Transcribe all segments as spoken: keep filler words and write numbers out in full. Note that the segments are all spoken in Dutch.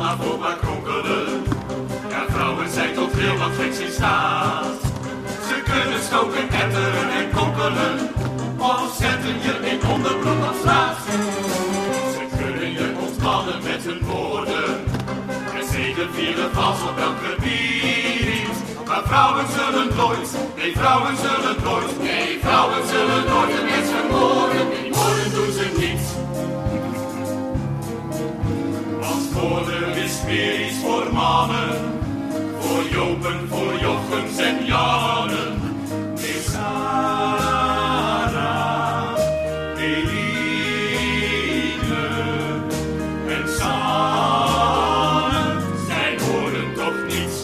maar voor maar kronkelen. Ja, vrouwen zijn tot heel wat geks in staat. Ze kunnen stoken, etteren en konkelen. Of zetten je in onderbroek op straat. Ze kunnen je ontspannen met hun woorden. En zegevieren vals op elk gebied. Maar vrouwen zullen nooit, nee vrouwen zullen nooit, nee vrouwen zullen nooit een mens vermoorden. Die moorden doen ze niet. Want moorden is meer iets voor mannen. Voor Jopen, voor Jochems en Jannen. Nee, Sarah, Eline en Sanne, zij horen toch niets.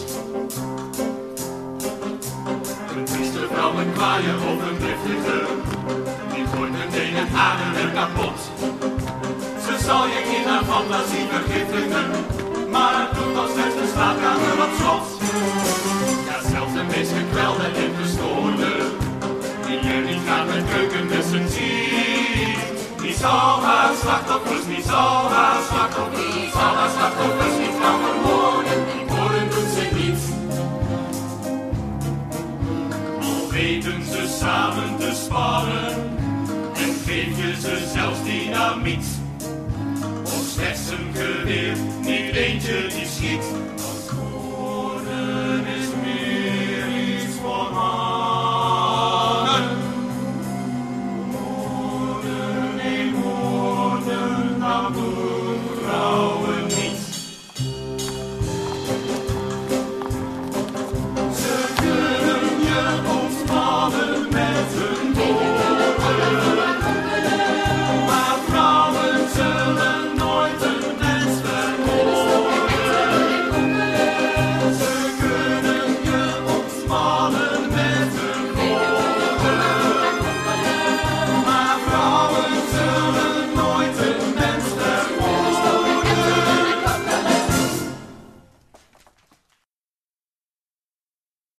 Een trieste vrouw, een kwaaie of een driftige, die gooit meteen het aarde kapot. Ze zal je in haar fantasie vergiftigen, maar het doet als net de slaapkamer op slot. Ja, zelfs de meest gekwelde en gestoorde, die je niet graag met keukenmessen ziet. Die zal haar slachtoffers, die zal haar slachtoffers, die zal haar slachtoffers niet gaan vermoorden. Die woorden doen ze niet. Al weten ze samen te spannen, en geef je ze zelfs dynamiet. Of slechts een geweer, niet eentje die schiet.